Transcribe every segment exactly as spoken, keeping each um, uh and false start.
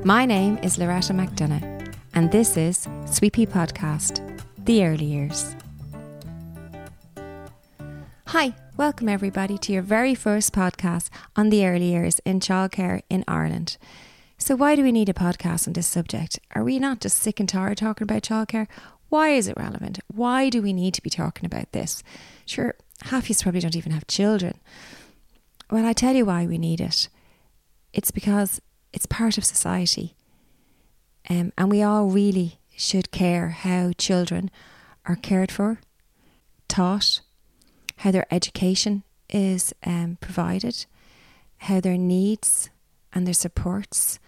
My name is Loretta McDonough, and this is Sweepy Podcast, The Early Years. Hi, welcome everybody to your very first podcast on the early years in childcare in Ireland. So why do we need a podcast on this subject? Are we not just sick and tired talking about childcare? Why is it relevant? Why do we need to be talking about this? Sure, half of you probably don't even have children. Well, I tell you why we need it. It's because it's part of society. Um, and we all really should care how children are cared for, taught, how their education is um, provided, how their needs and their supports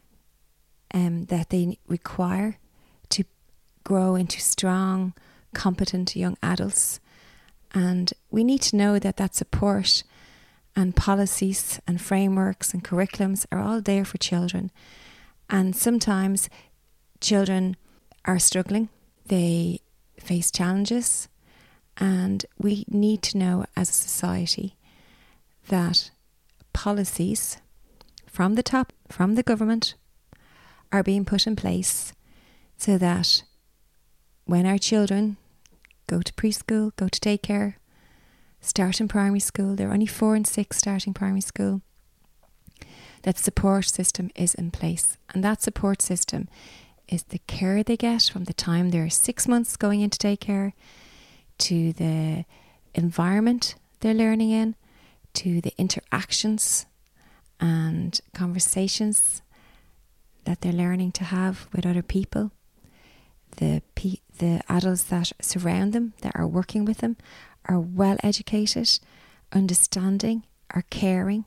um, that they require to grow into strong, competent young adults. And we need to know that that support and policies and frameworks and curriculums are all there for children. And sometimes children are struggling, they face challenges, and we need to know as a society that policies from the top, from the government, are being put in place so that when our children go to preschool, go to daycare, start in primary school, they're only four and six starting primary school, that support system is in place. And that support system is the care they get from the time they're six months going into daycare, to the environment they're learning in, to the interactions and conversations that they're learning to have with other people, the pe- the adults that surround them, that are working with them, are well educated, understanding, are caring.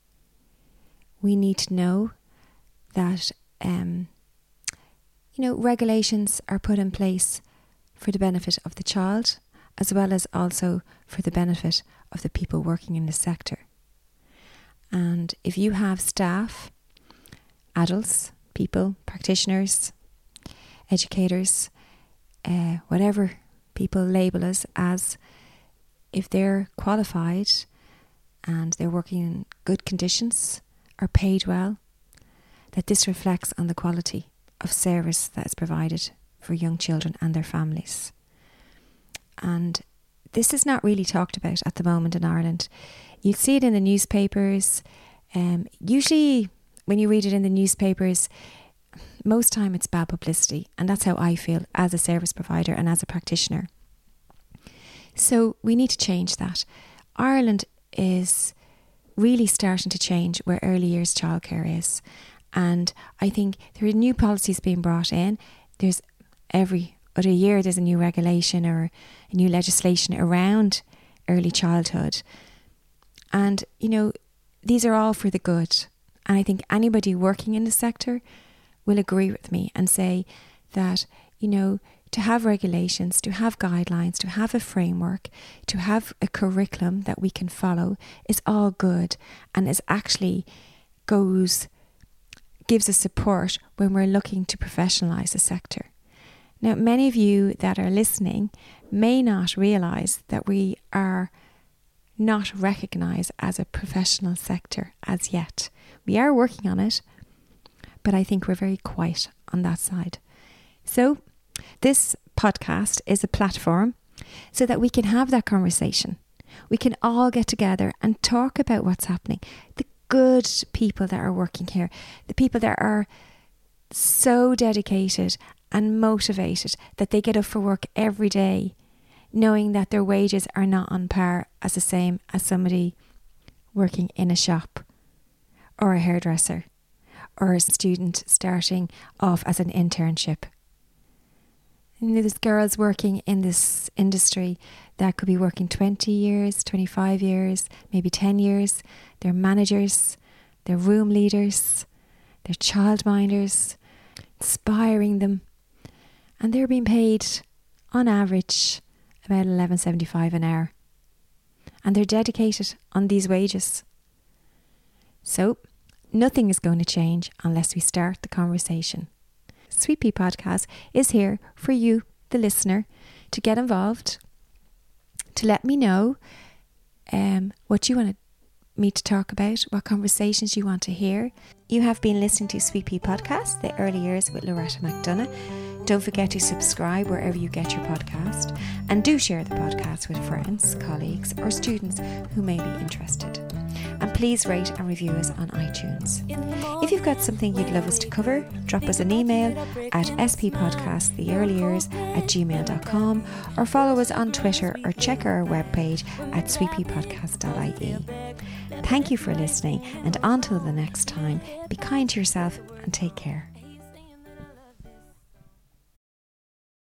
We need to know that um, you know, regulations are put in place for the benefit of the child, as well as also for the benefit of the people working in the sector. And if you have staff, adults, people, practitioners, educators, uh, whatever people label us as, if they're qualified and they're working in good conditions, are paid well, that this reflects on the quality of service that is provided for young children and their families. And this is not really talked about at the moment in Ireland. You'll see it in the newspapers. Um, usually when you read it in the newspapers, most time it's bad publicity, and that's how I feel as a service provider and as a practitioner. So we need to change that. Ireland is really starting to change where early years childcare is. And I think there are new policies being brought in. There's every other year there's a new regulation or a new legislation around early childhood. And, you know, these are all for the good. And I think anybody working in the sector will agree with me and say that, you know, to have regulations, to have guidelines, to have a framework, to have a curriculum that we can follow is all good, and is actually goes, gives us support when we're looking to professionalise the sector. Now, many of you that are listening may not realise that we are not recognised as a professional sector as yet. We are working on it, but I think we're very quiet on that side. So this podcast is a platform so that we can have that conversation. We can all get together and talk about what's happening. The good people that are working here, the people that are so dedicated and motivated that they get up for work every day, knowing that their wages are not on par as the same as somebody working in a shop or a hairdresser or a student starting off as an internship. You know, there's girls working in this industry that could be working twenty years, twenty-five years, maybe ten years. They're managers, they're room leaders, they're childminders, inspiring them. And they're being paid, on average, about eleven seventy-five an hour. And they're dedicated on these wages. So, nothing is going to change unless we start the conversation. Sweepy Podcast is here for you, the listener, to get involved, to let me know um, what you want to me to talk about, what conversations you want to hear. You have been listening to Sweet Pea Podcast, The Early Years with Loretta McDonough. Don't forget to subscribe wherever you get your podcast, and do share the podcast with friends, colleagues or students who may be interested. And please rate and review us on iTunes. If you've got something you'd love us to cover, drop us an email at spodcasttheearlyyears at gmail dot com or follow us on Twitter or check our webpage at sweet pea podcast dot I E. Thank you for listening, and until the next time, be kind to yourself and take care.